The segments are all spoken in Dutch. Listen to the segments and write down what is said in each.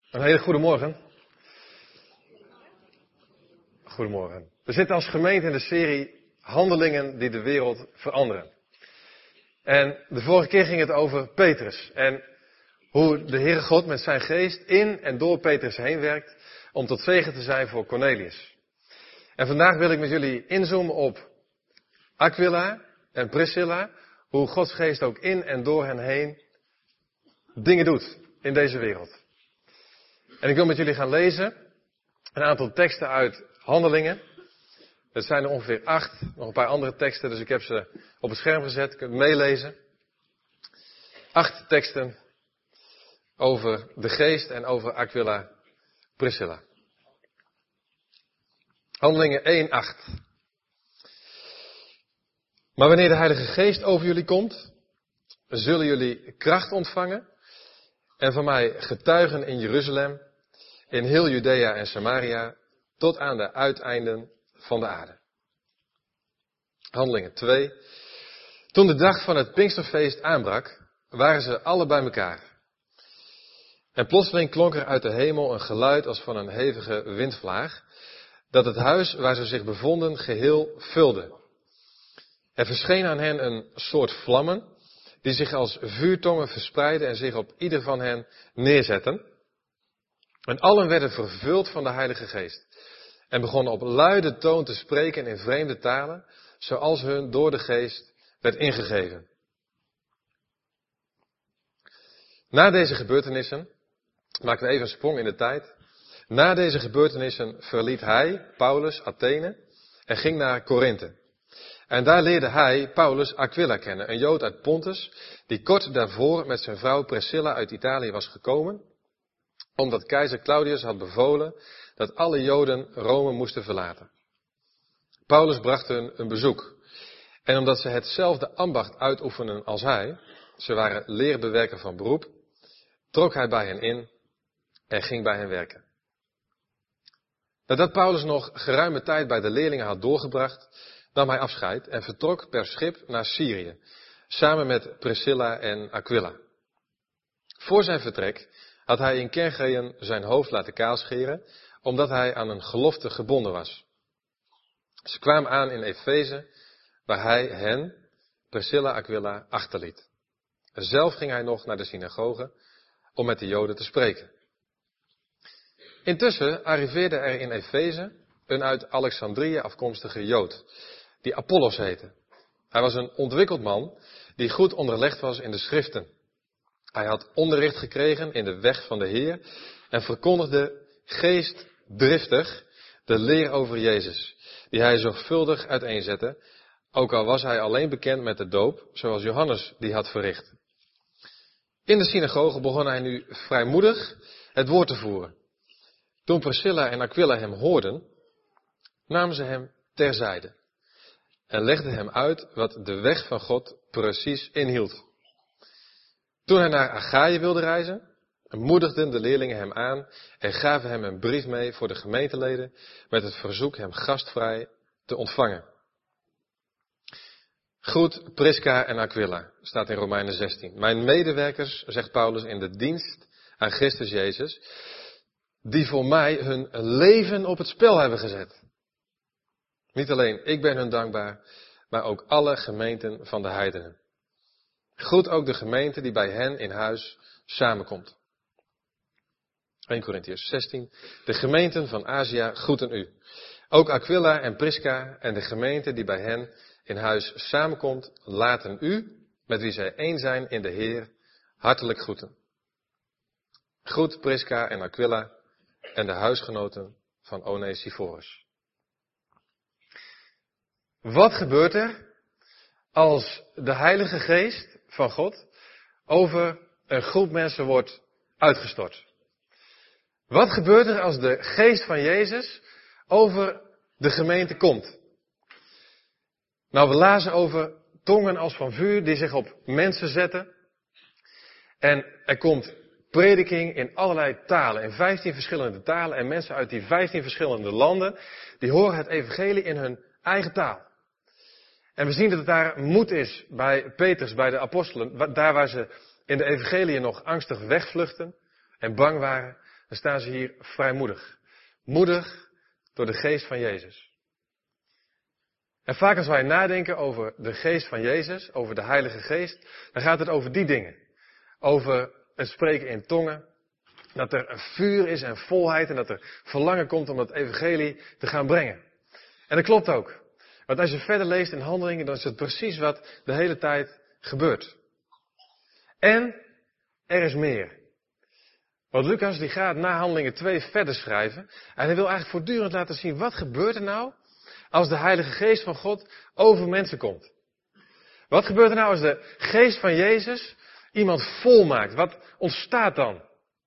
Een hele goede morgen. Goedemorgen. We zitten als gemeente in de serie Handelingen die de wereld veranderen. En de vorige keer ging het over Petrus. En hoe de Heere God met zijn geest in en door Petrus heen werkt om tot zegen te zijn voor Cornelius. En vandaag wil ik met jullie inzoomen op Aquila en Priscilla. Hoe Gods geest ook in en door hen heen dingen doet in deze wereld. En ik wil met jullie gaan lezen een aantal teksten uit Handelingen. Het zijn er ongeveer 8, nog een paar andere teksten, dus ik heb ze op het scherm gezet. Je kunt meelezen. 8 teksten over de geest en over Aquila, Priscilla. Handelingen 1:8. Maar wanneer de Heilige Geest over jullie komt, zullen jullie kracht ontvangen en van mij getuigen in Jeruzalem, in heel Judea en Samaria, tot aan de uiteinden van de aarde. Handelingen 2. Toen de dag van het Pinksterfeest aanbrak, waren ze alle bij elkaar. En plotseling klonk er uit de hemel een geluid als van een hevige windvlaag, dat het huis waar ze zich bevonden geheel vulde. Er verscheen aan hen een soort vlammen, die zich als vuurtongen verspreidden en zich op ieder van hen neerzetten. En allen werden vervuld van de Heilige Geest. En begonnen op luide toon te spreken in vreemde talen, zoals hun door de Geest werd ingegeven. Na deze gebeurtenissen, maken we even een sprong in de tijd. Na deze gebeurtenissen verliet hij, Paulus, Athene en ging naar Korinthe. En daar leerde hij, Paulus, Aquila kennen, een Jood uit Pontus, die kort daarvoor met zijn vrouw Priscilla uit Italië was gekomen, omdat keizer Claudius had bevolen dat alle Joden Rome moesten verlaten. Paulus bracht hun een bezoek. En omdat ze hetzelfde ambacht uitoefenden als hij, ze waren leerbewerker van beroep, trok hij bij hen in en ging bij hen werken. Nadat Paulus nog geruime tijd bij de leerlingen had doorgebracht, nam hij afscheid en vertrok per schip naar Syrië, samen met Priscilla en Aquila. Voor zijn vertrek had hij in Kergeen zijn hoofd laten kaalscheren, omdat hij aan een gelofte gebonden was. Ze kwamen aan in Efeze, waar hij hen, Priscilla, Aquila, achterliet. Zelf ging hij nog naar de synagoge om met de Joden te spreken. Intussen arriveerde er in Efeze een uit Alexandrië afkomstige Jood, die Apollos heette. Hij was een ontwikkeld man die goed onderlegd was in de schriften. Hij had onderricht gekregen in de weg van de Heer en verkondigde geestdriftig de leer over Jezus, die hij zorgvuldig uiteenzette, ook al was hij alleen bekend met de doop, zoals Johannes die had verricht. In de synagoge begon hij nu vrijmoedig het woord te voeren. Toen Priscilla en Aquila hem hoorden, namen ze hem terzijde en legden hem uit wat de weg van God precies inhield. Toen hij naar Achaïe wilde reizen, moedigden de leerlingen hem aan en gaven hem een brief mee voor de gemeenteleden met het verzoek hem gastvrij te ontvangen. Groet Prisca en Aquila, staat in Romeinen 16. Mijn medewerkers, zegt Paulus, in de dienst aan Christus Jezus, die voor mij hun leven op het spel hebben gezet. Niet alleen ik ben hun dankbaar, maar ook alle gemeenten van de heidenen. Groet ook de gemeente die bij hen in huis samenkomt. 1 Korintiërs 16. De gemeenten van Azië groeten u. Ook Aquila en Prisca en de gemeente die bij hen in huis samenkomt, laten u, met wie zij één zijn in de Heer, hartelijk groeten. Groet Prisca en Aquila en de huisgenoten van Onesiphorus. Wat gebeurt er als de Heilige Geest van God over een groep mensen wordt uitgestort? Wat gebeurt er als de geest van Jezus over de gemeente komt? Nou, we lazen over tongen als van vuur die zich op mensen zetten. En er komt prediking in allerlei talen, in 15 verschillende talen. En mensen uit die 15 verschillende landen, die horen het evangelie in hun eigen taal. En we zien dat het daar moed is bij Petrus, bij de apostelen. Daar waar ze in de evangelie nog angstig wegvluchten en bang waren, dan staan ze hier vrijmoedig. Moedig door de geest van Jezus. En vaak als wij nadenken over de geest van Jezus, over de Heilige Geest, dan gaat het over die dingen. Over het spreken in tongen, dat er een vuur is en volheid en dat er verlangen komt om het evangelie te gaan brengen. En dat klopt ook. Want als je verder leest in Handelingen, dan is het precies wat de hele tijd gebeurt. En er is meer. Want Lucas die gaat na Handelingen 2 verder schrijven. En hij wil eigenlijk voortdurend laten zien, wat gebeurt er nou als de Heilige Geest van God over mensen komt? Wat gebeurt er nou als de Geest van Jezus iemand volmaakt? Wat ontstaat dan?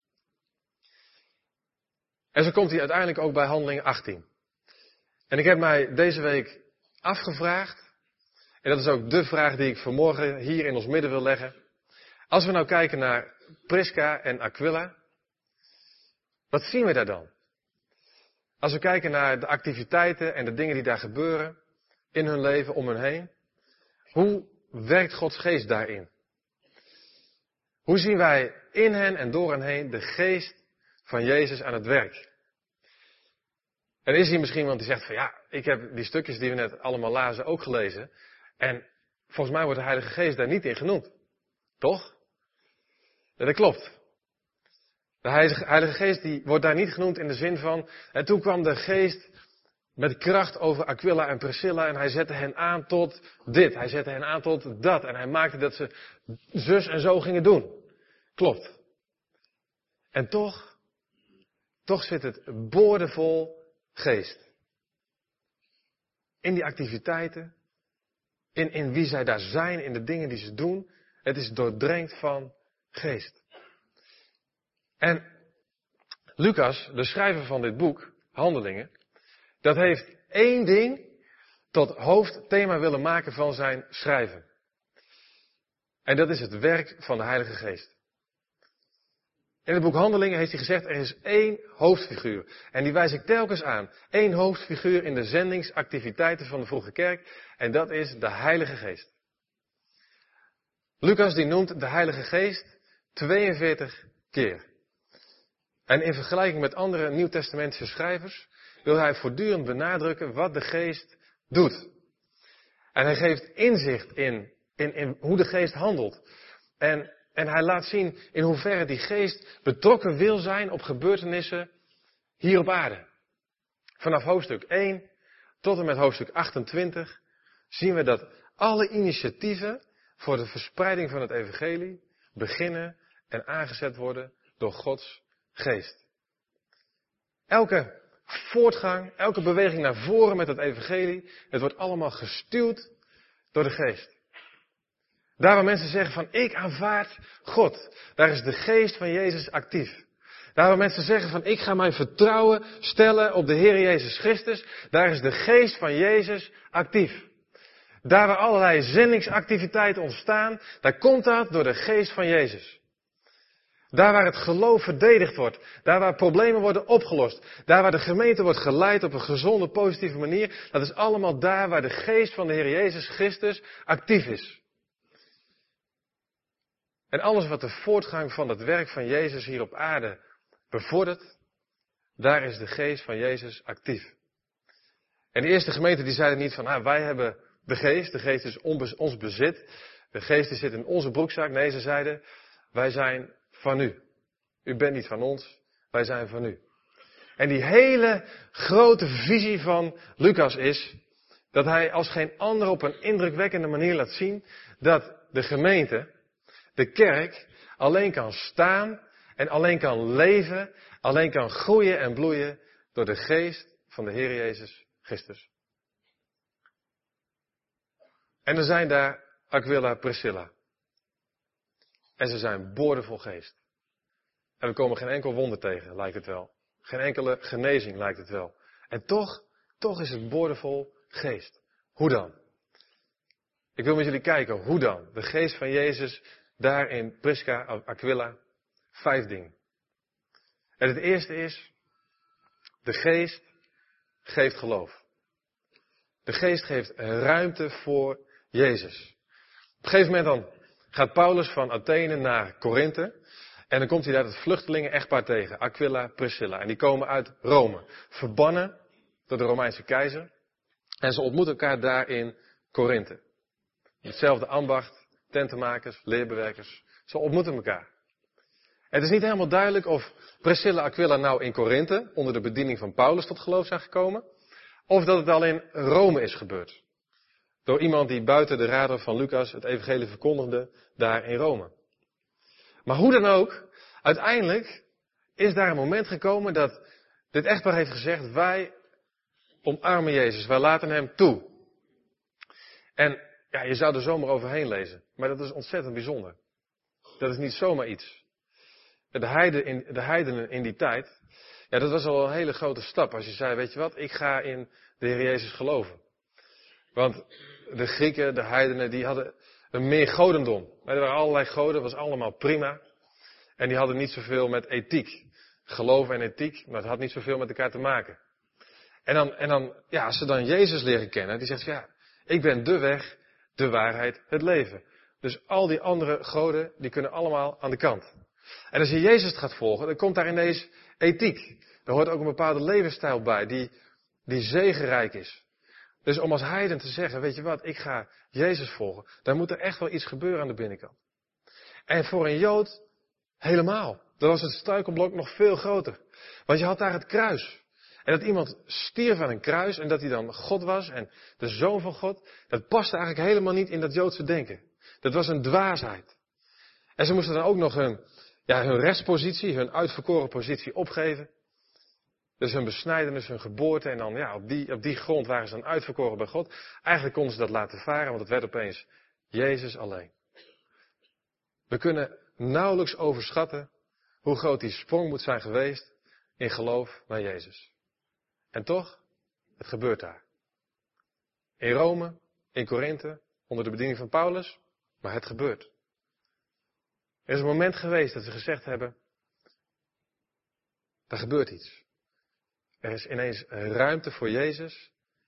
En zo komt hij uiteindelijk ook bij Handelingen 18. En ik heb mij deze week afgevraagd, en dat is ook de vraag die ik vanmorgen hier in ons midden wil leggen. Als we nou kijken naar Prisca en Aquila, wat zien we daar dan? Als we kijken naar de activiteiten en de dingen die daar gebeuren, in hun leven, om hen heen. Hoe werkt Gods geest daarin? Hoe zien wij in hen en door hen heen de geest van Jezus aan het werk? En er is hier misschien iemand die zegt van ja, ik heb die stukjes die we net allemaal lazen ook gelezen. En volgens mij wordt de Heilige Geest daar niet in genoemd. Toch? Ja, dat klopt. De Heilige Geest die wordt daar niet genoemd in de zin van, en toen kwam de Geest met kracht over Aquila en Priscilla en hij zette hen aan tot dit. Hij zette hen aan tot dat. En hij maakte dat ze zus en zo gingen doen. Klopt. En toch zit het boordevol geest. In die activiteiten, in wie zij daar zijn, in de dingen die ze doen. Het is doordrenkt van geest. En Lucas, de schrijver van dit boek, Handelingen, dat heeft één ding tot hoofdthema willen maken van zijn schrijven. En dat is het werk van de Heilige Geest. In het boek Handelingen heeft hij gezegd, er is één hoofdfiguur. En die wijs ik telkens aan. Eén hoofdfiguur in de zendingsactiviteiten van de vroege kerk. En dat is de Heilige Geest. Lucas die noemt de Heilige Geest 42 keer. En in vergelijking met andere Nieuwtestamentische schrijvers wil hij voortdurend benadrukken wat de Geest doet. En hij geeft inzicht in hoe de Geest handelt. En hij laat zien in hoeverre die Geest betrokken wil zijn op gebeurtenissen hier op aarde. Vanaf hoofdstuk 1 tot en met hoofdstuk 28 zien we dat alle initiatieven voor de verspreiding van het evangelie beginnen en aangezet worden door Gods Geest. Elke voortgang, elke beweging naar voren met het evangelie, het wordt allemaal gestuwd door de Geest. Daar waar mensen zeggen van ik aanvaard God, daar is de Geest van Jezus actief. Daar waar mensen zeggen van ik ga mijn vertrouwen stellen op de Heer Jezus Christus, daar is de Geest van Jezus actief. Daar waar allerlei zendingsactiviteiten ontstaan, daar komt dat door de Geest van Jezus. Daar waar het geloof verdedigd wordt, daar waar problemen worden opgelost, daar waar de gemeente wordt geleid op een gezonde, positieve manier, dat is allemaal daar waar de Geest van de Heer Jezus Christus actief is. En alles wat de voortgang van het werk van Jezus hier op aarde bevordert, daar is de Geest van Jezus actief. En de eerste gemeente die zeiden niet van, wij hebben de Geest is ons bezit, de Geest die zit in onze broekzak. Nee, ze zeiden, wij zijn van u. U bent niet van ons, wij zijn van u. En die hele grote visie van Lucas is dat hij als geen ander op een indrukwekkende manier laat zien dat de gemeente, de kerk, alleen kan staan en alleen kan leven, alleen kan groeien en bloeien door de Geest van de Heer Jezus Christus. En er zijn daar Aquila, Priscilla. En ze zijn boordevol geest. En we komen geen enkel wonder tegen, lijkt het wel. Geen enkele genezing, lijkt het wel. En toch is het boordevol geest. Hoe dan? Ik wil met jullie kijken, hoe dan? De geest van Jezus, daar in Prisca, Aquila, 5 dingen. En het eerste is, de geest geeft geloof. De geest geeft ruimte voor Jezus. Op een gegeven moment dan gaat Paulus van Athene naar Korinthe. En dan komt hij daar het vluchtelingen-echtpaar tegen, Aquila, Priscilla. En die komen uit Rome, verbannen door de Romeinse keizer. En ze ontmoeten elkaar daar in Korinthe. Hetzelfde ambacht, tentenmakers, leerbewerkers. Ze ontmoeten elkaar. Het is niet helemaal duidelijk of Priscilla en Aquila nou in Korinthe, onder de bediening van Paulus, tot geloof zijn gekomen. Of dat het al in Rome is gebeurd. Door iemand die buiten de radar van Lucas het evangelie verkondigde, daar in Rome. Maar hoe dan ook, uiteindelijk is daar een moment gekomen dat dit echtpaar heeft gezegd, wij omarmen Jezus, wij laten hem toe. En ja, je zou er zomaar overheen lezen, maar dat is ontzettend bijzonder. Dat is niet zomaar iets. De heidenen in die tijd, ja, dat was al een hele grote stap. Als je zei, weet je wat, ik ga in de Heer Jezus geloven. Want de Grieken, de heidenen, die hadden een meer godendom. Er waren allerlei goden, dat was allemaal prima. En die hadden niet zoveel met ethiek. Geloof en ethiek, maar het had niet zoveel met elkaar te maken. En dan, ja, als ze dan Jezus leren kennen, die zegt, ja, ik ben de weg, de waarheid, het leven. Dus al die andere goden, die kunnen allemaal aan de kant. En als je Jezus gaat volgen, dan komt daar ineens ethiek. Er hoort ook een bepaalde levensstijl bij, die zegenrijk is. Dus om als heiden te zeggen, weet je wat, ik ga Jezus volgen, dan moet er echt wel iets gebeuren aan de binnenkant. En voor een Jood, helemaal. Dan was het struikelblok nog veel groter. Want je had daar het kruis. En dat iemand stierf aan een kruis en dat hij dan God was en de Zoon van God, dat paste eigenlijk helemaal niet in dat Joodse denken. Dat was een dwaasheid. En ze moesten dan ook nog hun rechtspositie, hun uitverkoren positie opgeven. Dus hun besnijdenis, hun geboorte en dan ja, op die grond waren ze dan uitverkoren bij God. Eigenlijk konden ze dat laten varen, want het werd opeens Jezus alleen. We kunnen nauwelijks overschatten hoe groot die sprong moet zijn geweest in geloof naar Jezus. En toch, het gebeurt daar. In Rome, in Korinthe, onder de bediening van Paulus, maar het gebeurt. Er is een moment geweest dat ze gezegd hebben, er gebeurt iets. Er is ineens ruimte voor Jezus.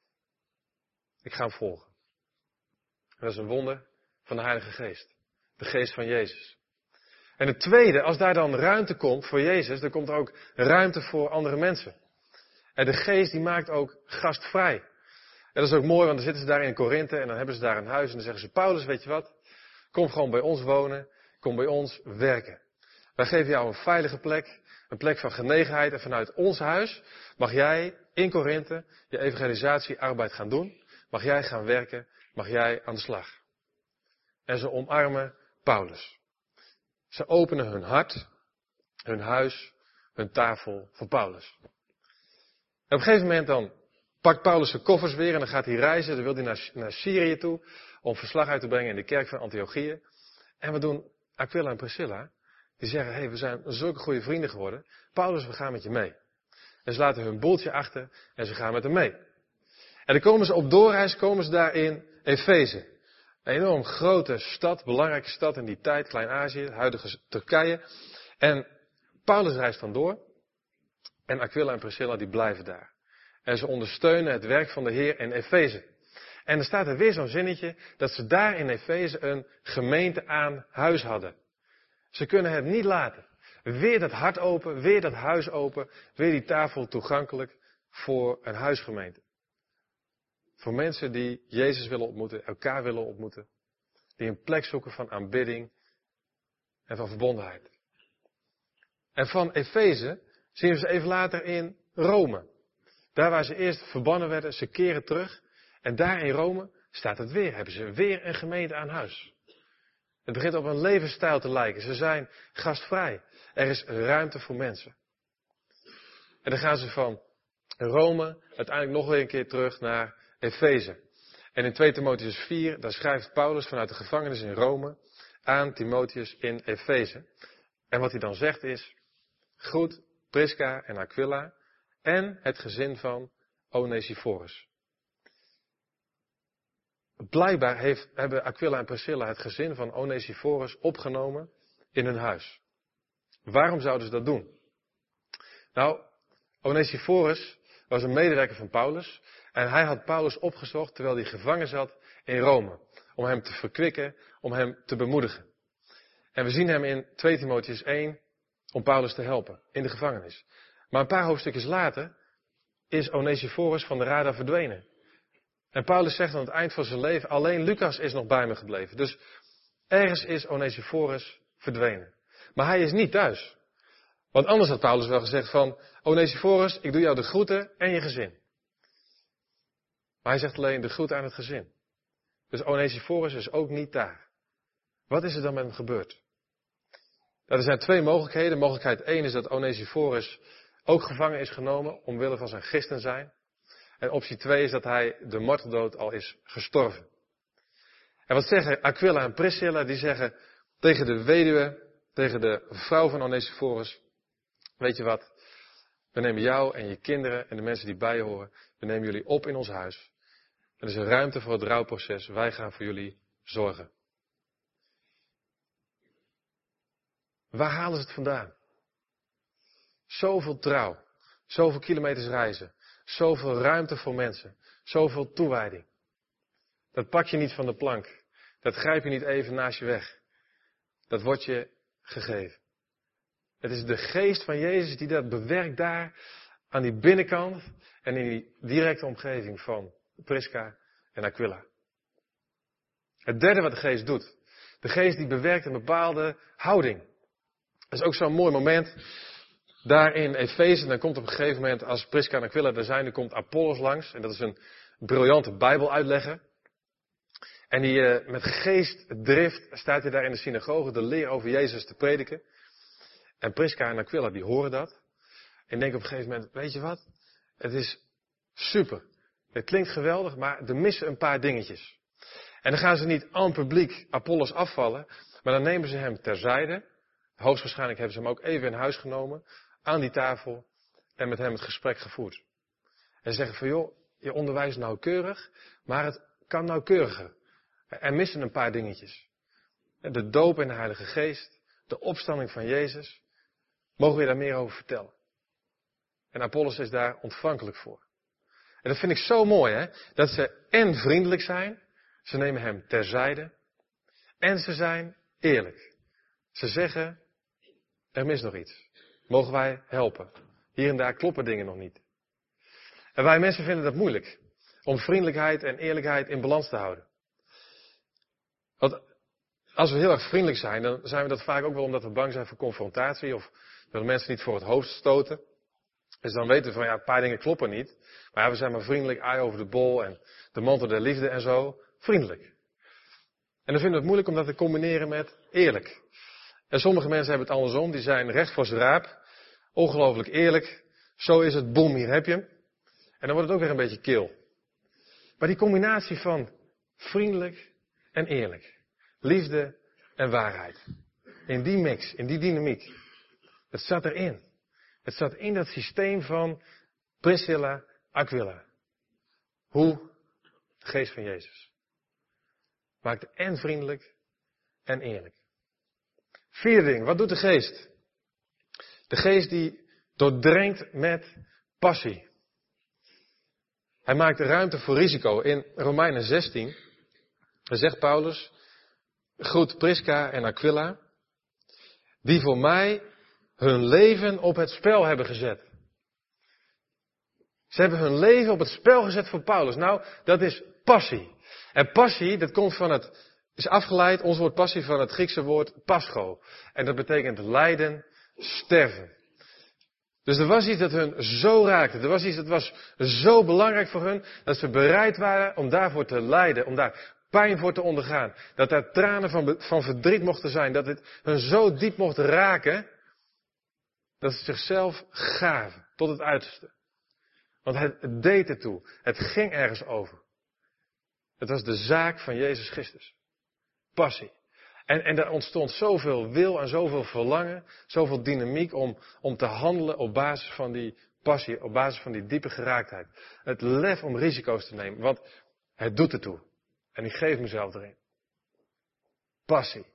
Ik ga hem volgen. En dat is een wonder van de Heilige Geest. De Geest van Jezus. En het tweede, als daar dan ruimte komt voor Jezus, dan komt er ook ruimte voor andere mensen. En de Geest die maakt ook gastvrij. En dat is ook mooi, want dan zitten ze daar in Korinthe en dan hebben ze daar een huis en dan zeggen ze, Paulus, weet je wat? Kom gewoon bij ons wonen, kom bij ons werken. Wij geven jou een veilige plek, een plek van genegenheid en vanuit ons huis mag jij in Korinthe je evangelisatiearbeid gaan doen. Mag jij gaan werken, mag jij aan de slag. En ze omarmen Paulus. Ze openen hun hart, hun huis, hun tafel voor Paulus. En op een gegeven moment dan pakt Paulus zijn koffers weer en dan gaat hij reizen. Dan wil hij naar Syrië toe om verslag uit te brengen in de kerk van Antiochië. En wat doen Aquila en Priscilla? Die zeggen, hey, we zijn zulke goede vrienden geworden. Paulus, we gaan met je mee. En ze laten hun boeltje achter en ze gaan met hem mee. En dan komen ze op doorreis, komen ze daar in Efeze. Een enorm grote stad, belangrijke stad in die tijd, Klein-Azië, het huidige Turkije. En Paulus reist dan door. En Aquila en Priscilla die blijven daar. En ze ondersteunen het werk van de Heer in Efeze. En er staat er weer zo'n zinnetje dat ze daar in Efeze een gemeente aan huis hadden. Ze kunnen het niet laten. Weer dat hart open, weer dat huis open, weer die tafel toegankelijk voor een huisgemeente. Voor mensen die Jezus willen ontmoeten, elkaar willen ontmoeten. Die een plek zoeken van aanbidding en van verbondenheid. En van Efeze zien we ze even later in Rome. Daar waar ze eerst verbannen werden, ze keren terug. En daar in Rome staat het weer, hebben ze weer een gemeente aan huis. Het begint op een levensstijl te lijken. Ze zijn gastvrij. Er is ruimte voor mensen. En dan gaan ze van Rome uiteindelijk nog weer een keer terug naar Efeze. En in 2 Timotheüs 4, daar schrijft Paulus vanuit de gevangenis in Rome aan Timotheus in Efeze. En wat hij dan zegt is, groet Prisca en Aquila en het gezin van Onesiphorus. Blijkbaar hebben Aquila en Priscilla het gezin van Onesiphorus opgenomen in hun huis. Waarom zouden ze dat doen? Nou, Onesiphorus was een medewerker van Paulus en hij had Paulus opgezocht terwijl hij gevangen zat in Rome. Om hem te verkwikken, om hem te bemoedigen. En we zien hem in 2 Timotheüs 1 om Paulus te helpen in de gevangenis. Maar een paar hoofdstukjes later is Onesiphorus van de radar verdwenen. En Paulus zegt aan het eind van zijn leven, alleen Lucas is nog bij me gebleven. Dus ergens is Onesiphorus verdwenen. Maar hij is niet thuis. Want anders had Paulus wel gezegd van, Onesiphorus, ik doe jou de groeten en je gezin. Maar hij zegt alleen de groeten aan het gezin. Dus Onesiphorus is ook niet daar. Wat is er dan met hem gebeurd? Nou, er zijn twee mogelijkheden. Mogelijkheid 1 is dat Onesiphorus ook gevangen is genomen omwille van zijn christen zijn. En optie 2 is dat hij de marteldood al is gestorven. En wat zeggen Aquila en Priscilla? Die zeggen tegen de weduwe, tegen de vrouw van Onesiphorus, weet je wat, we nemen jou en je kinderen en de mensen die bij je horen, we nemen jullie op in ons huis. Er is een ruimte voor het rouwproces, wij gaan voor jullie zorgen. Waar halen ze het vandaan? Zoveel trouw, zoveel kilometers reizen, zoveel ruimte voor mensen, zoveel toewijding. Dat pak je niet van de plank. Dat grijp je niet even naast je weg. Dat wordt je gegeven. Het is de geest van Jezus die dat bewerkt daar aan die binnenkant en in die directe omgeving van Prisca en Aquila. Het derde wat de geest doet. De geest die bewerkt een bepaalde houding. Dat is ook zo'n mooi moment. Daar in Efeze, dan komt op een gegeven moment, als Prisca en Aquila er zijn, dan komt Apollos langs. En dat is een briljante Bijbeluitlegger. En die met geestdrift staat hij daar in de synagoge de leer over Jezus te prediken. En Prisca en Aquila die horen dat. En denken op een gegeven moment, weet je wat? Het is super. Het klinkt geweldig, maar er missen een paar dingetjes. En dan gaan ze niet en publiek Apollos afvallen, maar dan nemen ze hem terzijde. Hoogstwaarschijnlijk hebben ze hem ook even in huis genomen, aan die tafel, en met hem het gesprek gevoerd. En ze zeggen van, joh, je onderwijst nauwkeurig, maar het kan nauwkeuriger. Er missen een paar dingetjes. De doop in de Heilige Geest, de opstanding van Jezus. Mogen we je daar meer over vertellen? En Apollos is daar ontvankelijk voor. En dat vind ik zo mooi, hè? Dat ze en vriendelijk zijn, ze nemen hem terzijde, en ze zijn eerlijk. Ze zeggen, er mis nog iets. Mogen wij helpen? Hier en daar kloppen dingen nog niet. En wij mensen vinden dat moeilijk. Om vriendelijkheid en eerlijkheid in balans te houden. Want als we heel erg vriendelijk zijn, dan zijn we dat vaak ook wel omdat we bang zijn voor confrontatie. Of willen mensen niet voor het hoofd stoten. Dus dan weten we van, ja, een paar dingen kloppen niet. Maar ja, we zijn maar vriendelijk, aai over de bol en de mantel der liefde en zo. Vriendelijk. En dan vinden we het moeilijk om dat te combineren met eerlijk. En sommige mensen hebben het andersom, die zijn recht voor z'n raap. Ongelooflijk eerlijk. Zo is het, boem, hier heb je hem. En dan wordt het ook weer een beetje kil. Maar die combinatie van vriendelijk en eerlijk. Liefde en waarheid. In die mix, in die dynamiek. Het zat erin. Het zat in dat systeem van Priscilla, Aquila. Hoe? De geest van Jezus. Maakte en vriendelijk en eerlijk. Vierde ding, wat doet de geest? De geest die doordrenkt met passie. Hij maakt ruimte voor risico. In Romeinen 16 zegt Paulus, groet Prisca en Aquila, die voor mij hun leven op het spel hebben gezet. Ze hebben hun leven op het spel gezet voor Paulus. Nou, dat is passie. En passie, dat komt van is afgeleid, ons woord passie, van het Griekse woord pascho. En dat betekent lijden, sterven. Dus er was iets dat hun zo raakte. Er was iets dat was zo belangrijk voor hun, dat ze bereid waren om daarvoor te lijden, om daar pijn voor te ondergaan. Dat daar tranen van verdriet mochten zijn, dat het hun zo diep mocht raken, dat ze zichzelf gaven tot het uiterste. Want het deed ertoe. Het ging ergens over. Het was de zaak van Jezus Christus. Passie. En er ontstond zoveel wil en zoveel verlangen, zoveel dynamiek om te handelen op basis van die passie, op basis van die diepe geraaktheid. Het lef om risico's te nemen, want het doet ertoe. En ik geef mezelf erin. Passie.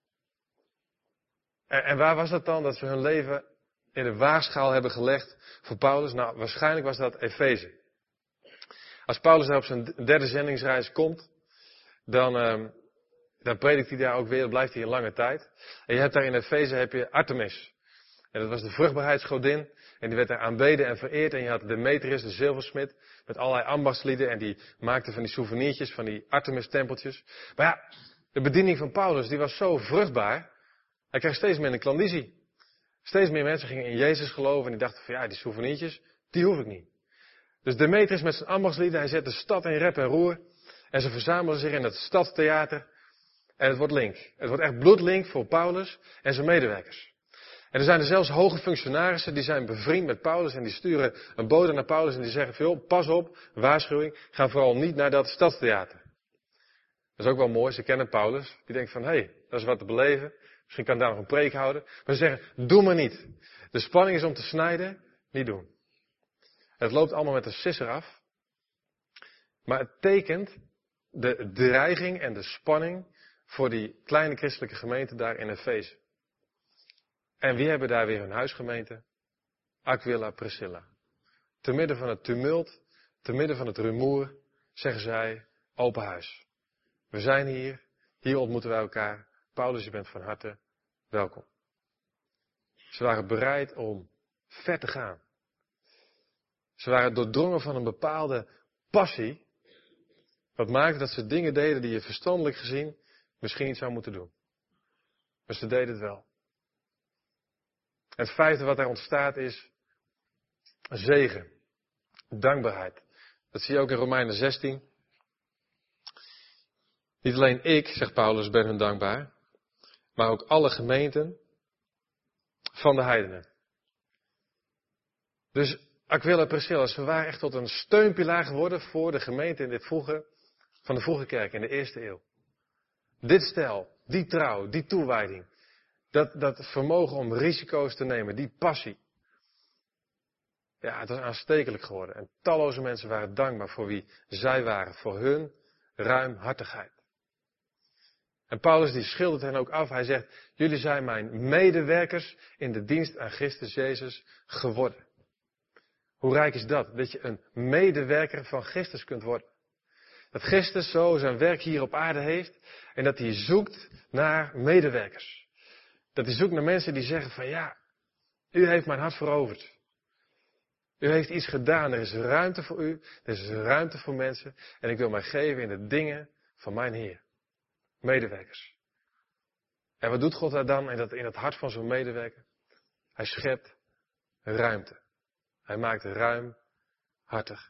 En waar was dat dan, dat ze hun leven in de waagschaal hebben gelegd voor Paulus? Nou, waarschijnlijk was dat Efeze. Als Paulus daar op zijn derde zendingsreis komt, dan predikt hij daar ook weer, blijft hij een lange tijd. En je hebt daar in Efeze heb je Artemis. En dat was de vruchtbaarheidsgodin. En die werd daar aanbeden en vereerd. En je had Demetrius, de zilversmid, met allerlei ambachtslieden. En die maakte van die souvenirtjes, van die Artemis-tempeltjes. Maar ja, de bediening van Paulus, die was zo vruchtbaar. Hij kreeg steeds meer een klandizie. Steeds meer mensen gingen in Jezus geloven. En die dachten van ja, die souvenirtjes, die hoef ik niet. Dus Demetrius met zijn ambachtslieden, hij zet de stad in rep en roer. En ze verzamelen zich in het stadstheater. En het wordt link. Het wordt echt bloedlink voor Paulus en zijn medewerkers. En er zijn er zelfs hoge functionarissen die zijn bevriend met Paulus en die sturen een bode naar Paulus en die zeggen van joh, pas op, waarschuwing, ga vooral niet naar dat stadstheater. Dat is ook wel mooi, ze kennen Paulus. Die denkt van hé, dat is wat te beleven. Misschien kan ik daar nog een preek houden. Maar ze zeggen, doe maar niet. De spanning is om te snijden, niet doen. Het loopt allemaal met een sisser af. Maar het tekent de dreiging en de spanning voor die kleine christelijke gemeente daar in Efeze. En wie hebben daar weer hun huisgemeente? Aquila, Priscilla. Te midden van het tumult, te midden van het rumoer, zeggen zij, open huis. We zijn hier ontmoeten wij elkaar. Paulus, je bent van harte welkom. Ze waren bereid om ver te gaan. Ze waren doordrongen van een bepaalde passie. Wat maakte dat ze dingen deden die je verstandelijk gezien misschien niet zou moeten doen. Maar ze deden het wel. En het vijfde wat daar ontstaat is zegen. Dankbaarheid. Dat zie je ook in Romeinen 16. Niet alleen ik, zegt Paulus, ben hun dankbaar. Maar ook alle gemeenten van de heidenen. Dus Aquila en Priscilla, ze waren echt tot een steunpilaar geworden voor de gemeente in van de vroege kerk in de eerste eeuw. Dit stel, die trouw, die toewijding. Dat vermogen om risico's te nemen, die passie. Ja, het was aanstekelijk geworden. En talloze mensen waren dankbaar voor wie zij waren, voor hun ruimhartigheid. En Paulus die schildert hen ook af. Hij zegt, jullie zijn mijn medewerkers in de dienst aan Christus Jezus geworden. Hoe rijk is dat? Dat je een medewerker van Christus kunt worden. Dat Christus zo zijn werk hier op aarde heeft en dat hij zoekt naar medewerkers. Dat hij zoekt naar mensen die zeggen van ja, u heeft mijn hart veroverd. U heeft iets gedaan, er is ruimte voor u, er is ruimte voor mensen en ik wil mij geven in de dingen van mijn Heer. Medewerkers. En wat doet God daar dan in het hart van zo'n medewerker? Hij schept ruimte. Hij maakt ruimhartig.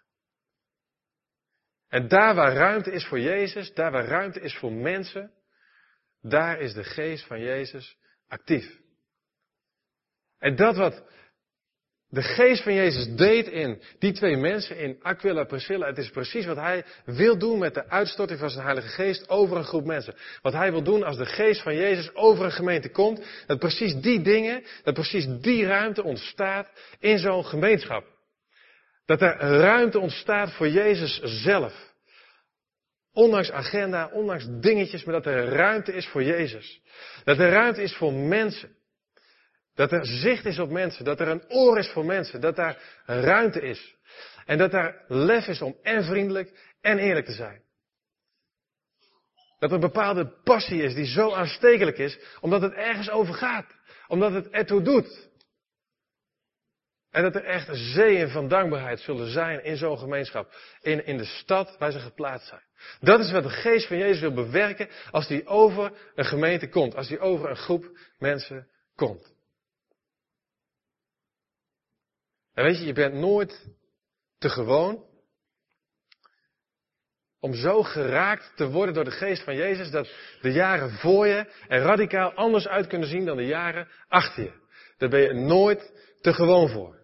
En daar waar ruimte is voor Jezus, daar waar ruimte is voor mensen, daar is de geest van Jezus actief. En dat wat de geest van Jezus deed in die twee mensen, in Aquila en Priscilla, het is precies wat hij wil doen met de uitstorting van zijn Heilige Geest over een groep mensen. Wat hij wil doen als de geest van Jezus over een gemeente komt, dat precies die dingen, dat precies die ruimte ontstaat in zo'n gemeenschap. Dat er ruimte ontstaat voor Jezus zelf. Ondanks agenda, ondanks dingetjes, maar dat er ruimte is voor Jezus. Dat er ruimte is voor mensen. Dat er zicht is op mensen, dat er een oor is voor mensen, dat daar ruimte is. En dat daar lef is om en vriendelijk en eerlijk te zijn. Dat er een bepaalde passie is die zo aanstekelijk is, omdat het ergens over gaat. Omdat het ertoe doet. En dat er echt zeeën van dankbaarheid zullen zijn in zo'n gemeenschap. In de stad waar ze geplaatst zijn. Dat is wat de geest van Jezus wil bewerken als hij over een gemeente komt. Als hij over een groep mensen komt. En weet je, je bent nooit te gewoon om zo geraakt te worden door de geest van Jezus dat de jaren voor je er radicaal anders uit kunnen zien dan de jaren achter je. Daar ben je nooit te gewoon voor.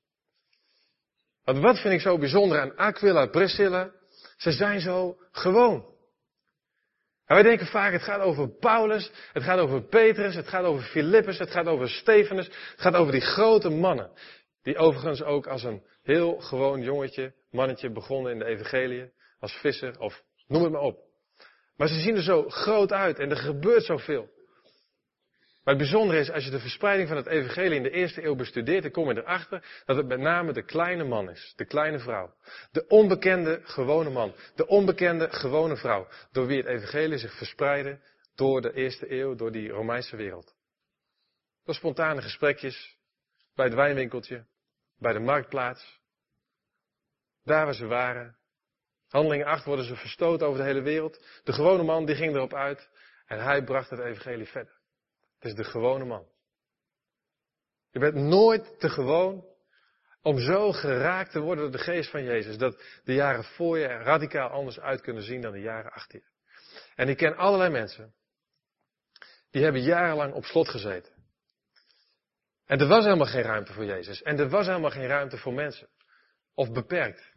Want wat vind ik zo bijzonder aan Aquila en Priscilla? Ze zijn zo gewoon. En wij denken vaak, het gaat over Paulus, het gaat over Petrus, het gaat over Filippus, het gaat over Stefanus, het gaat over die grote mannen. Die overigens ook als een heel gewoon mannetje begonnen in de evangelie, als visser of noem het maar op. Maar ze zien er zo groot uit en er gebeurt zoveel. Maar het bijzondere is, als je de verspreiding van het evangelie in de eerste eeuw bestudeert, dan kom je erachter dat het met name de kleine man is, de kleine vrouw. De onbekende gewone man, de onbekende gewone vrouw, door wie het evangelie zich verspreidde door de eerste eeuw, door die Romeinse wereld. Door spontane gesprekjes bij het wijnwinkeltje, bij de marktplaats. Daar waar ze waren. Handelingen 8 worden ze verstoten over de hele wereld. De gewone man die ging erop uit en hij bracht het evangelie verder. Het is de gewone man. Je bent nooit te gewoon om zo geraakt te worden door de geest van Jezus. Dat de jaren voor je er radicaal anders uit kunnen zien dan de jaren achter je. En ik ken allerlei mensen. Die hebben jarenlang op slot gezeten. En er was helemaal geen ruimte voor Jezus. En er was helemaal geen ruimte voor mensen. Of beperkt.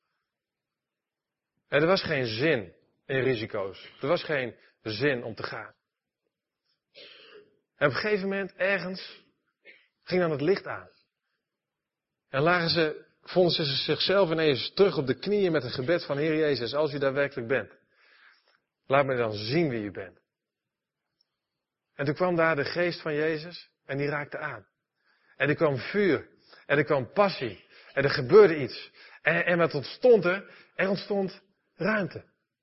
En er was geen zin in risico's. Er was geen zin om te gaan. En op een gegeven moment, ergens, ging dan het licht aan. En vonden ze zichzelf ineens terug op de knieën met een gebed van Heer Jezus, als u daar werkelijk bent. Laat me dan zien wie u bent. En toen kwam daar de geest van Jezus en die raakte aan. En er kwam vuur. En er kwam passie. En er gebeurde iets. En wat ontstond er? Er ontstond ruimte.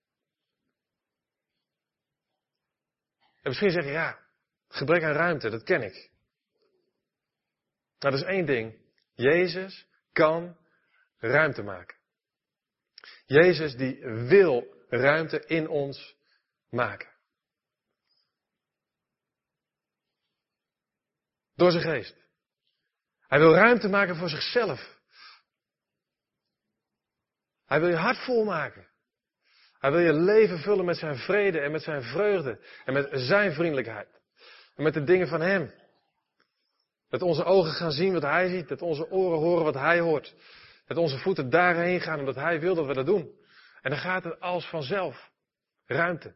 En misschien zeg je, ja, gebrek aan ruimte, dat ken ik. Nou, dat is één ding. Jezus kan ruimte maken. Jezus die wil ruimte in ons maken. Door zijn geest. Hij wil ruimte maken voor zichzelf. Hij wil je hart volmaken. Hij wil je leven vullen met zijn vrede en met zijn vreugde. En met zijn vriendelijkheid. En met de dingen van hem. Dat onze ogen gaan zien wat hij ziet. Dat onze oren horen wat hij hoort. Dat onze voeten daarheen gaan omdat hij wil dat we dat doen. En dan gaat het als vanzelf. Ruimte.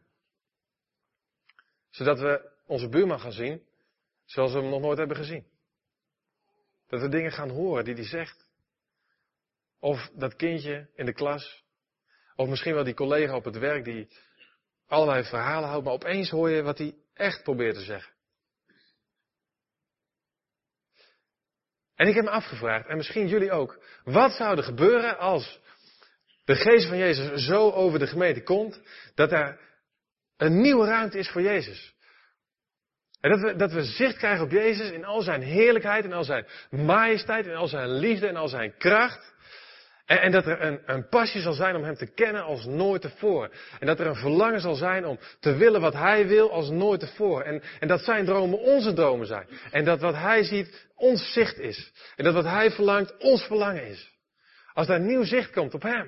Zodat we onze buurman gaan zien zoals we hem nog nooit hebben gezien. Dat we dingen gaan horen die hij zegt. Of dat kindje in de klas. Of misschien wel die collega op het werk die allerlei verhalen houdt. Maar opeens hoor je wat hij echt probeert te zeggen. En ik heb me afgevraagd, en misschien jullie ook. Wat zou er gebeuren als de geest van Jezus zo over de gemeente komt. Dat er een nieuwe ruimte is voor Jezus. En dat we zicht krijgen op Jezus in al zijn heerlijkheid, in al zijn majesteit, in al zijn liefde, in al zijn kracht. En dat er een passie zal zijn om hem te kennen als nooit tevoren. En dat er een verlangen zal zijn om te willen wat hij wil als nooit tevoren. En dat zijn dromen onze dromen zijn. En dat wat hij ziet ons zicht is. En dat wat hij verlangt ons verlangen is. Als daar nieuw zicht komt op hem.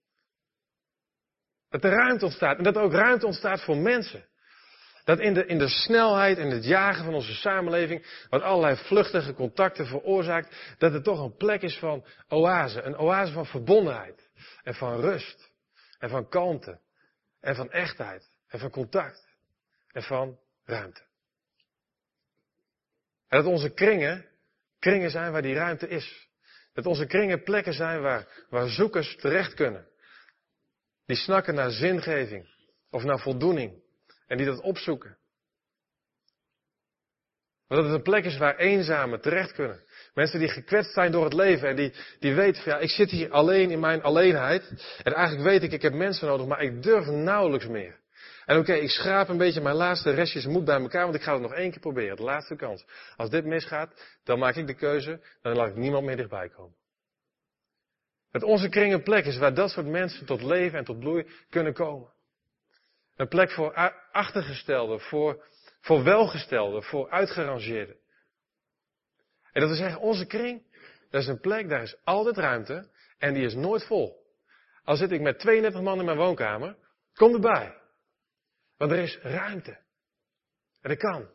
Dat er ruimte ontstaat. En dat er ook ruimte ontstaat voor mensen. Dat in de snelheid en het jagen van onze samenleving, wat allerlei vluchtige contacten veroorzaakt, dat er toch een plek is van oase. Een oase van verbondenheid. En van rust. En van kalmte. En van echtheid. En van contact. En van ruimte. En dat onze kringen zijn waar die ruimte is. Dat onze kringen plekken zijn waar zoekers terecht kunnen. Die snakken naar zingeving. Of naar voldoening. En die dat opzoeken. Maar dat het een plek is waar eenzamen terecht kunnen. Mensen die gekwetst zijn door het leven. En die weten van ja, ik zit hier alleen in mijn alleenheid. En eigenlijk weet ik heb mensen nodig, maar ik durf nauwelijks meer. En oké, ik schraap een beetje mijn laatste restjes moed bij elkaar, want ik ga het nog 1 keer proberen. De laatste kans. Als dit misgaat, dan maak ik de keuze, dan laat ik niemand meer dichtbij komen. Dat onze kring een plek is waar dat soort mensen tot leven en tot bloei kunnen komen. Een plek voor achtergestelden, voor welgestelden, voor uitgerangeerden. En dat we zeggen, onze kring, dat is een plek, daar is altijd ruimte en die is nooit vol. Al zit ik met 32 man in mijn woonkamer, kom erbij. Want er is ruimte. En dat kan.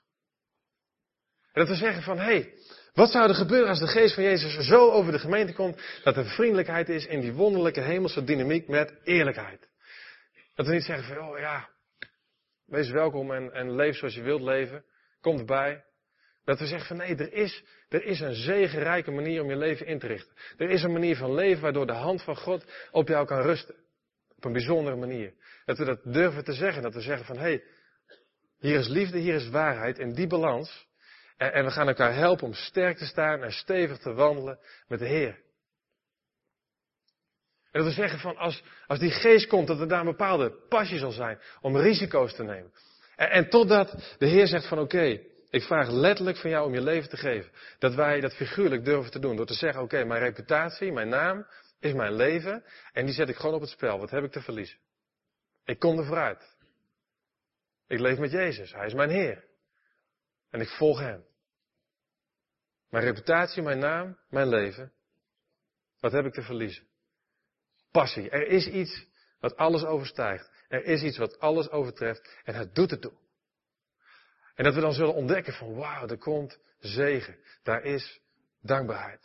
En dat we zeggen van, hé, wat zou er gebeuren als de geest van Jezus zo over de gemeente komt, dat er vriendelijkheid is in die wonderlijke hemelse dynamiek met eerlijkheid. Dat we niet zeggen van, oh ja, wees welkom en leef zoals je wilt leven. Kom erbij. Dat we zeggen van nee, er is een zegenrijke manier om je leven in te richten. Er is een manier van leven waardoor de hand van God op jou kan rusten. Op een bijzondere manier. Dat we dat durven te zeggen. Dat we zeggen van hé, hier is liefde, hier is waarheid. In die balans. En we gaan elkaar helpen om sterk te staan en stevig te wandelen met de Heer. En dat we zeggen van als die geest komt, dat er daar een bepaalde passie zal zijn om risico's te nemen. En totdat de Heer zegt van oké, Ik vraag letterlijk van jou om je leven te geven. Dat wij dat figuurlijk durven te doen. Door te zeggen, oké, mijn reputatie, mijn naam is mijn leven. En die zet ik gewoon op het spel. Wat heb ik te verliezen? Ik kom er vooruit. Ik leef met Jezus. Hij is mijn Heer. En ik volg Hem. Mijn reputatie, mijn naam, mijn leven. Wat heb ik te verliezen? Passie. Er is iets wat alles overstijgt. Er is iets wat alles overtreft. En het doet het toe. En dat we dan zullen ontdekken van wauw, er komt zegen. Daar is dankbaarheid.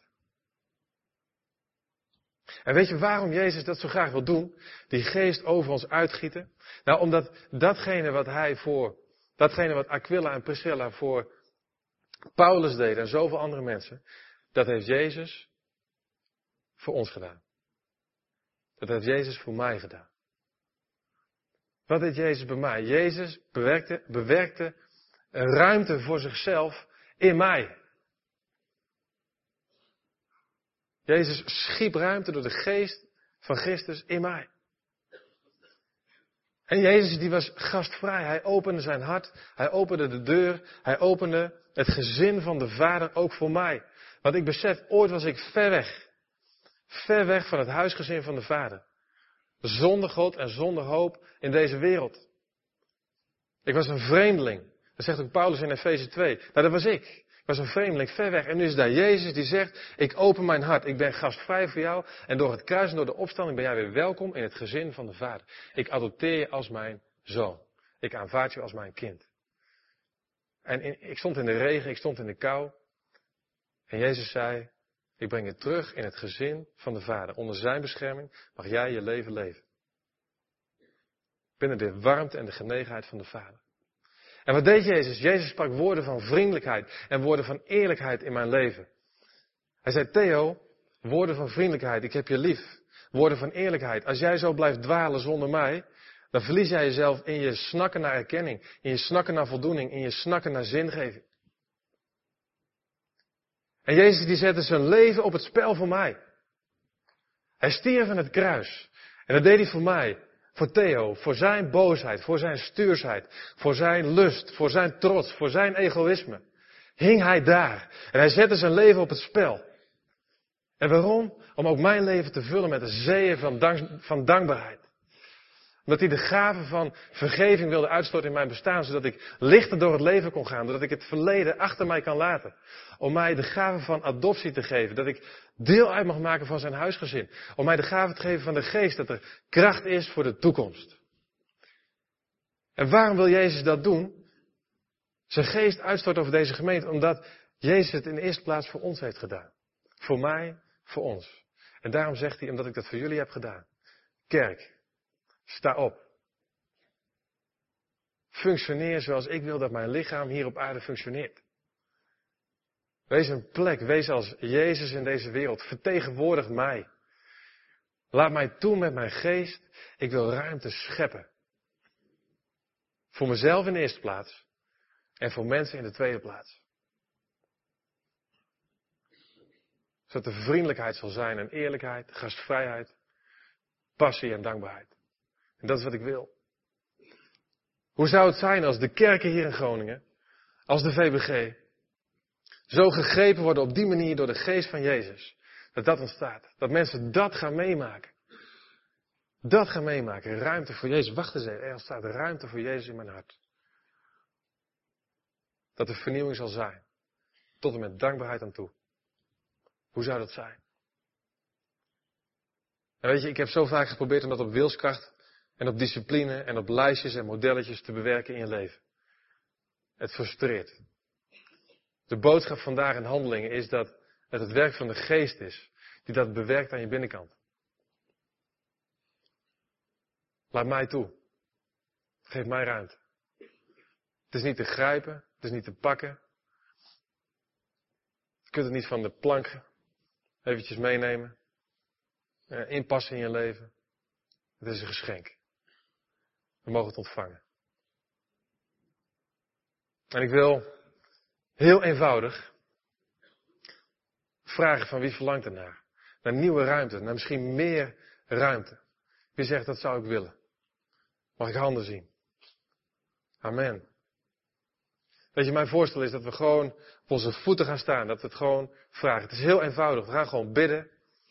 En weet je waarom Jezus dat zo graag wil doen? Die geest over ons uitgieten. Nou, omdat datgene wat Aquila en Priscilla voor Paulus deden en zoveel andere mensen, dat heeft Jezus voor ons gedaan. Dat heeft Jezus voor mij gedaan. Wat deed Jezus bij mij? Jezus bewerkte een ruimte voor zichzelf in mij. Jezus schiep ruimte door de geest van Christus in mij. En Jezus die was gastvrij. Hij opende zijn hart. Hij opende de deur. Hij opende het gezin van de Vader ook voor mij. Want ik besef, ooit was ik ver weg. Ver weg van het huisgezin van de Vader. Zonder God en zonder hoop in deze wereld. Ik was een vreemdeling. Dat zegt ook Paulus in Efeze 2. Nou, dat was ik. Ik was een vreemdeling, ver weg. En nu is daar Jezus die zegt, ik open mijn hart. Ik ben gastvrij voor jou. En door het kruis en door de opstanding ben jij weer welkom in het gezin van de Vader. Ik adopteer je als mijn zoon. Ik aanvaard je als mijn kind. En ik stond in de regen, ik stond in de kou. En Jezus zei, ik breng je terug in het gezin van de Vader. Onder zijn bescherming mag jij je leven leven. Binnen de warmte en de genegenheid van de Vader. En wat deed Jezus? Jezus sprak woorden van vriendelijkheid en woorden van eerlijkheid in mijn leven. Hij zei, Theo, woorden van vriendelijkheid, ik heb je lief. Woorden van eerlijkheid. Als jij zo blijft dwalen zonder mij, dan verlies jij jezelf in je snakken naar erkenning, in je snakken naar voldoening, in je snakken naar zingeving. En Jezus die zette zijn leven op het spel voor mij. Hij stierf aan het kruis. En dat deed hij voor mij. Voor Theo, voor zijn boosheid, voor zijn stuursheid, voor zijn lust, voor zijn trots, voor zijn egoïsme. Hing hij daar. En hij zette zijn leven op het spel. En waarom? Om ook mijn leven te vullen met de zeeën van dankbaarheid. Omdat hij de gave van vergeving wilde uitstorten in mijn bestaan, zodat ik lichter door het leven kon gaan, zodat ik het verleden achter mij kan laten. Om mij de gave van adoptie te geven, dat ik deel uit mag maken van zijn huisgezin. Om mij de gave te geven van de geest, dat er kracht is voor de toekomst. En waarom wil Jezus dat doen? Zijn geest uitstorten over deze gemeente, omdat Jezus het in de eerste plaats voor ons heeft gedaan. Voor mij, voor ons. En daarom zegt hij, omdat ik dat voor jullie heb gedaan. Kerk. Sta op. Functioneer zoals ik wil dat mijn lichaam hier op aarde functioneert. Wees een plek, wees als Jezus in deze wereld. Vertegenwoordig mij. Laat mij toe met mijn geest. Ik wil ruimte scheppen. Voor mezelf in de eerste plaats. En voor mensen in de tweede plaats. Zodat er vriendelijkheid zal zijn en eerlijkheid, gastvrijheid, passie en dankbaarheid. En dat is wat ik wil. Hoe zou het zijn als de kerken hier in Groningen, als de VBG, zo gegrepen worden op die manier door de geest van Jezus. Dat ontstaat. Dat mensen dat gaan meemaken. Dat gaan meemaken. Ruimte voor Jezus. Wacht eens even. Er ontstaat ruimte voor Jezus in mijn hart. Dat er vernieuwing zal zijn. Tot en met dankbaarheid aan toe. Hoe zou dat zijn? En weet je, ik heb zo vaak geprobeerd om dat op wilskracht en op discipline en op lijstjes en modelletjes te bewerken in je leven. Het frustreert. De boodschap vandaag in Handelingen is dat het werk van de geest is, die dat bewerkt aan je binnenkant. Laat mij toe. Geef mij ruimte. Het is niet te grijpen, het is niet te pakken. Je kunt het niet van de plank eventjes meenemen. Inpassen in je leven. Het is een geschenk. We mogen het ontvangen. En ik wil heel eenvoudig vragen van wie verlangt ernaar? Naar nieuwe ruimte, naar misschien meer ruimte. Wie zegt dat zou ik willen? Mag ik handen zien? Amen. Weet je, mijn voorstel is dat we gewoon op onze voeten gaan staan. Dat we het gewoon vragen. Het is heel eenvoudig. We gaan gewoon bidden.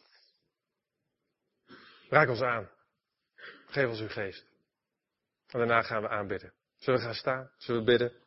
Raak ons aan. Geef ons uw geest. En daarna gaan we aanbidden. Zullen we gaan staan? Zullen we bidden?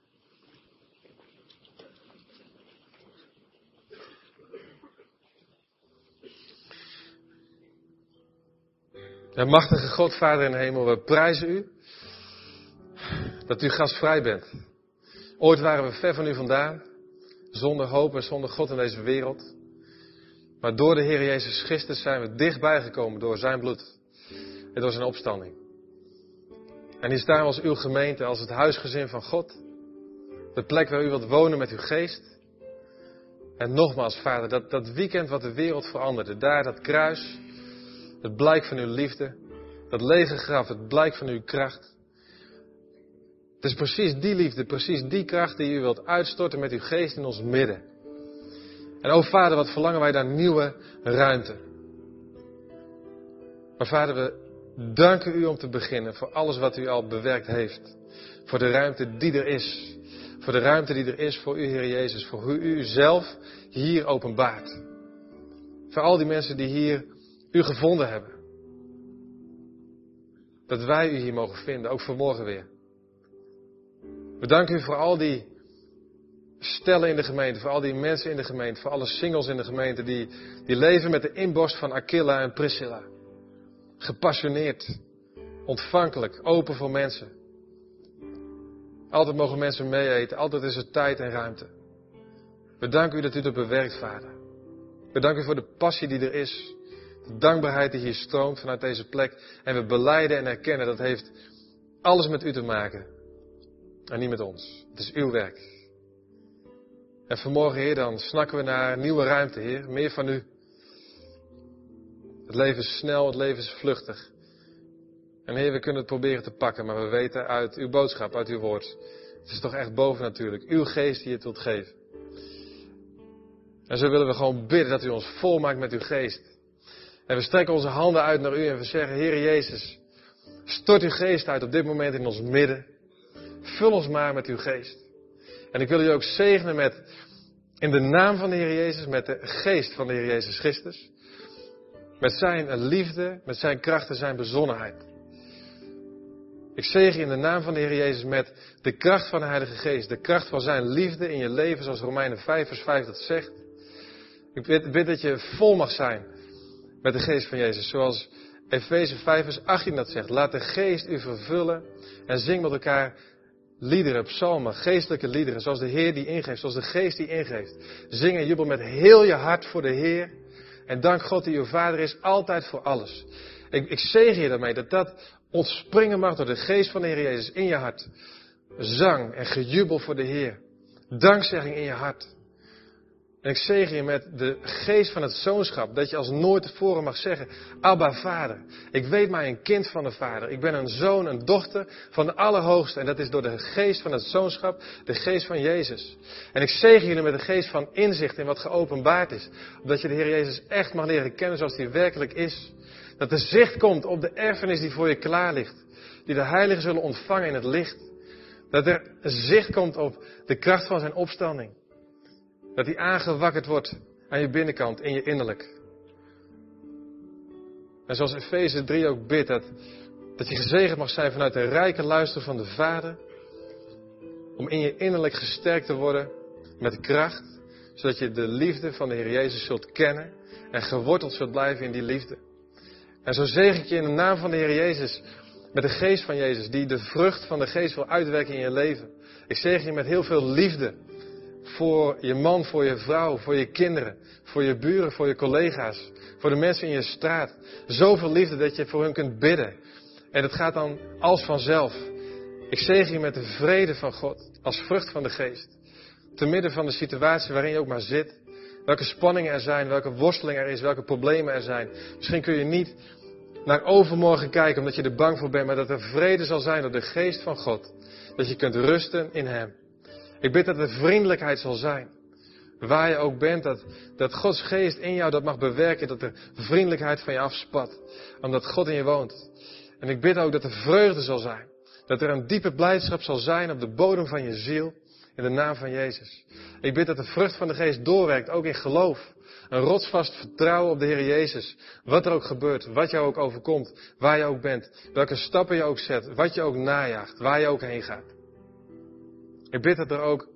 Ja, machtige God, Vader in de hemel, we prijzen u dat u gastvrij bent. Ooit waren we ver van u vandaan, zonder hoop en zonder God in deze wereld. Maar door de Heer Jezus Christus zijn we dichtbij gekomen door zijn bloed en door zijn opstanding. En hier staan we als uw gemeente, als het huisgezin van God. De plek waar u wilt wonen met uw geest. En nogmaals, Vader, dat weekend wat de wereld veranderde, daar dat kruis, het blijk van uw liefde, dat lege graf, het blijk van uw kracht. Het is precies die liefde, precies die kracht die u wilt uitstorten met uw geest in ons midden. En o Vader, wat verlangen wij daar nieuwe ruimte. Maar Vader, we danken u om te beginnen voor alles wat u al bewerkt heeft. Voor de ruimte die er is. Voor de ruimte die er is voor u, Heer Jezus. Voor hoe u uzelf hier openbaart. Voor al die mensen die hier u gevonden hebben. Dat wij u hier mogen vinden, ook vanmorgen weer. We danken u voor al die stellen in de gemeente, voor al die mensen in de gemeente, voor alle singles in de gemeente die leven met de inborst van Aquila en Priscilla. Gepassioneerd, ontvankelijk, open voor mensen. Altijd mogen mensen meeeten, altijd is er tijd en ruimte. We danken u dat u dat bewerkt, Vader. We danken u voor de passie die er is. De dankbaarheid die hier stroomt vanuit deze plek. En we belijden en erkennen dat heeft alles met u te maken. En niet met ons. Het is uw werk. En vanmorgen, Heer, dan snakken we naar nieuwe ruimte, Heer. Meer van u. Het leven is snel, het leven is vluchtig. En Heer, we kunnen het proberen te pakken, maar we weten uit uw boodschap, uit uw woord. Het is toch echt bovennatuurlijk. Uw geest die het wilt geven. En zo willen we gewoon bidden dat u ons volmaakt met uw geest. En we strekken onze handen uit naar u en we zeggen, Heer Jezus, stort uw geest uit op dit moment in ons midden. Vul ons maar met uw geest. En ik wil u ook zegenen met, in de naam van de Heer Jezus, met de geest van de Heer Jezus Christus. Met zijn liefde, met zijn kracht en zijn bezonnenheid. Ik zegen in de naam van de Heer Jezus met de kracht van de Heilige Geest. De kracht van zijn liefde in je leven, zoals Romeinen 5 vers 5 dat zegt. Ik bid dat je vol mag zijn met de geest van Jezus. Zoals Efeze 5 vers 18 dat zegt. Laat de geest u vervullen en zing met elkaar liederen, psalmen, geestelijke liederen. Zoals de Heer die ingeeft, zoals de geest die ingeeft. Zing en jubel met heel je hart voor de Heer. En dank God die uw Vader is, altijd voor alles. Ik zegen je daarmee dat ontspringen mag door de geest van de Heer Jezus in je hart. Zang en gejubel voor de Heer. Dankzegging in je hart. En ik zegen je met de geest van het zoonschap. Dat je als nooit tevoren mag zeggen, Abba Vader. Ik weet mij een kind van de Vader. Ik ben een zoon, een dochter van de Allerhoogste. En dat is door de geest van het zoonschap, de geest van Jezus. En ik zegen jullie met de geest van inzicht in wat geopenbaard is. Omdat je de Heer Jezus echt mag leren kennen zoals hij werkelijk is. Dat er zicht komt op de erfenis die voor je klaar ligt. Die de heiligen zullen ontvangen in het licht. Dat er zicht komt op de kracht van zijn opstanding. Dat die aangewakkerd wordt aan je binnenkant, in je innerlijk. En zoals Efeze 3 ook bidt, dat je gezegend mag zijn vanuit de rijke luister van de Vader. Om in je innerlijk gesterkt te worden met kracht. Zodat je de liefde van de Heer Jezus zult kennen. En geworteld zult blijven in die liefde. En zo zegen ik je in de naam van de Heer Jezus. Met de geest van Jezus. Die de vrucht van de geest wil uitwerken in je leven. Ik zegen je met heel veel liefde. Voor je man, voor je vrouw, voor je kinderen. Voor je buren, voor je collega's. Voor de mensen in je straat. Zoveel liefde dat je voor hun kunt bidden. En het gaat dan als vanzelf. Ik zegen je met de vrede van God. Als vrucht van de geest. Te midden van de situatie waarin je ook maar zit. Welke spanningen er zijn, welke worsteling er is, welke problemen er zijn. Misschien kun je niet naar overmorgen kijken omdat je er bang voor bent. Maar dat er vrede zal zijn door de geest van God. Dat je kunt rusten in Hem. Ik bid dat er vriendelijkheid zal zijn. Waar je ook bent, dat Gods geest in jou dat mag bewerken. Dat er vriendelijkheid van je afspat. Omdat God in je woont. En ik bid ook dat er vreugde zal zijn. Dat er een diepe blijdschap zal zijn op de bodem van je ziel. In de naam van Jezus. Ik bid dat de vrucht van de geest doorwerkt, ook in geloof. Een rotsvast vertrouwen op de Heer Jezus. Wat er ook gebeurt, wat jou ook overkomt, waar je ook bent. Welke stappen je ook zet, wat je ook najaagt, waar je ook heen gaat. Ik bid dat er ook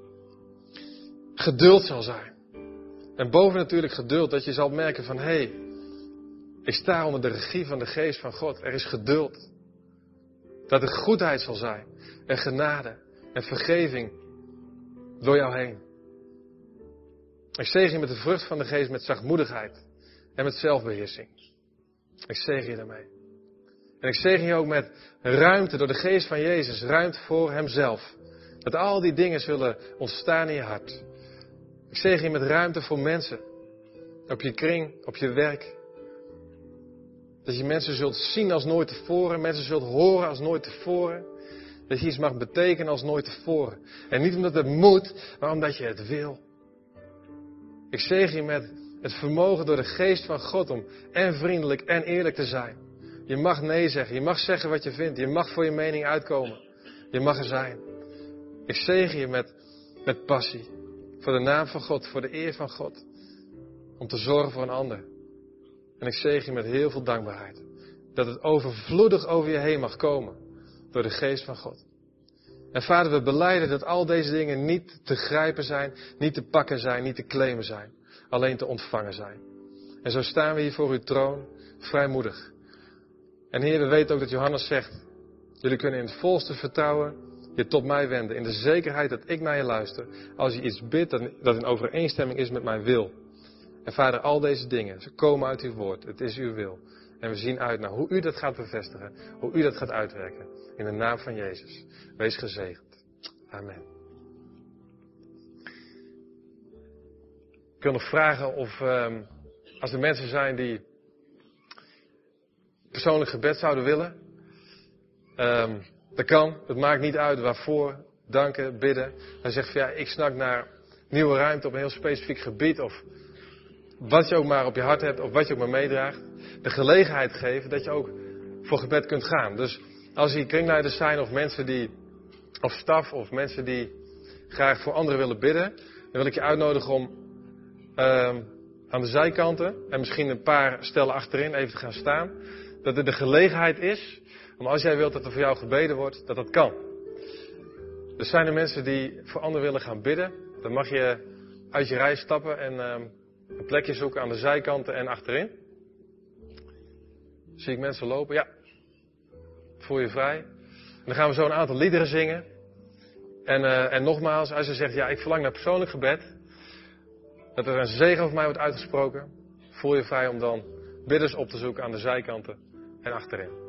geduld zal zijn. En boven natuurlijk geduld, dat je zal merken van, hé, ik sta onder de regie van de geest van God. Er is geduld. Dat er goedheid zal zijn. En genade. En vergeving. Door jou heen. Ik zegen je met de vrucht van de geest met zachtmoedigheid. En met zelfbeheersing. Ik zegen je daarmee. En ik zegen je ook met ruimte door de geest van Jezus. Ruimte voor Hemzelf. Dat al die dingen zullen ontstaan in je hart. Ik zegen je met ruimte voor mensen. Op je kring, op je werk. Dat je mensen zult zien als nooit tevoren. Mensen zult horen als nooit tevoren. Dat je iets mag betekenen als nooit tevoren. En niet omdat het moet, maar omdat je het wil. Ik zegen je met het vermogen door de geest van God om en vriendelijk en eerlijk te zijn. Je mag nee zeggen. Je mag zeggen wat je vindt. Je mag voor je mening uitkomen. Je mag er zijn. Ik zegen je met passie. Voor de naam van God. Voor de eer van God. Om te zorgen voor een ander. En ik zegen je met heel veel dankbaarheid. Dat het overvloedig over je heen mag komen. Door de geest van God. En Vader, we belijden dat al deze dingen niet te grijpen zijn. Niet te pakken zijn. Niet te claimen zijn. Alleen te ontvangen zijn. En zo staan we hier voor uw troon. Vrijmoedig. En Heer, we weten ook dat Johannes zegt. Jullie kunnen in het volste vertrouwen je tot mij wenden. In de zekerheid dat ik naar je luister. Als je iets bidt dat in overeenstemming is met mijn wil. En Vader, al deze dingen, ze komen uit uw woord. Het is uw wil. En we zien uit naar hoe u dat gaat bevestigen. Hoe u dat gaat uitwerken. In de naam van Jezus. Wees gezegend. Amen. Ik wil nog vragen of als er mensen zijn die persoonlijk gebed zouden willen. Dat kan. Het maakt niet uit waarvoor. Danken, bidden. Hij zegt van ja, ik snak naar nieuwe ruimte op een heel specifiek gebied. Of wat je ook maar op je hart hebt. Of wat je ook maar meedraagt. De gelegenheid geven dat je ook voor gebed kunt gaan. Dus als hier kringleiders zijn of mensen die, of staf of mensen die graag voor anderen willen bidden. Dan wil ik je uitnodigen om aan de zijkanten en misschien een paar stellen achterin even te gaan staan. Dat er de gelegenheid is om als jij wilt dat er voor jou gebeden wordt, dat dat kan. Dus zijn er mensen die voor anderen willen gaan bidden. Dan mag je uit je rij stappen en een plekje zoeken aan de zijkanten en achterin. Zie ik mensen lopen? Ja. Voel je vrij. En dan gaan we zo een aantal liederen zingen. En nogmaals, als je zegt, ja, ik verlang naar persoonlijk gebed. Dat er een zegen over mij wordt uitgesproken. Voel je vrij om dan bidders op te zoeken aan de zijkanten en achterin.